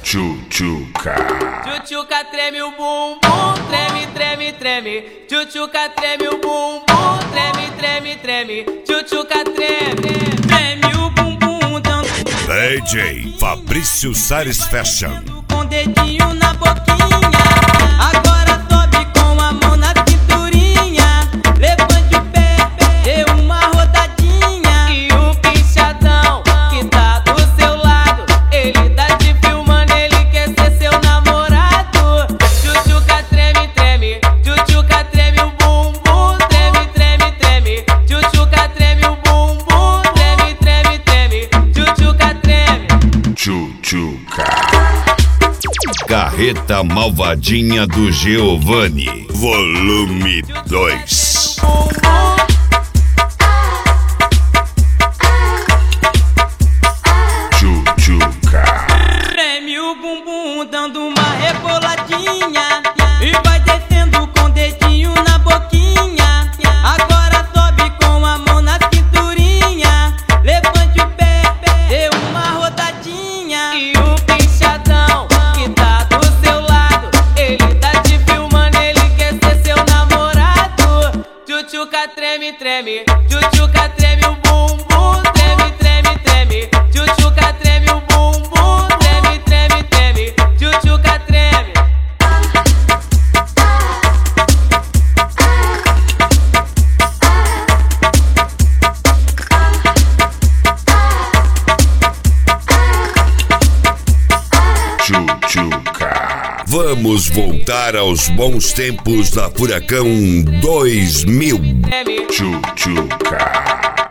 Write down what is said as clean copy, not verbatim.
Tchutchuca. Tchutchuca treme o bumbum, treme, treme, treme. Tchutchuca treme o bumbum, treme, treme, treme. Tchutchuca treme, treme o bumbum tanto. DJ Fabrício Salles Fashion. Com o dedinho na boquinha, agora sobe com a mão na cinturinha. Levante o pé, dê uma rodadinha. E o pinchadão que tá do seu lado, ele tá te filmando, ele quer ser seu namorado. Tchutchuca treme, treme. Tchutchuca treme o bumbum, treme, treme, treme. Tchutchuca treme o bumbum, treme, treme, treme. Tchutchuca treme. Tchutchuca. Carreta Malvadinha do Giovanni, volume 2. Tchutchuca. Treme o bumbum dando uma reboladinha e vai descendo com o dedinho na boquinha. Agora sobe com a mão na cinturinha. Levante o pé, dê uma rodadinha. E o pinchadão que tá do seu lado, ele tá te filmando, ele quer ser seu namorado. Tchutchuca treme, treme. Tchutchuca treme o bumbum, treme, treme, treme. Tchutchuca treme o bumbum, treme, treme, treme. Tchutchuca treme. Tchutchuca. Vamos voltar aos bons tempos da Furacão 2000. Tchutchuca.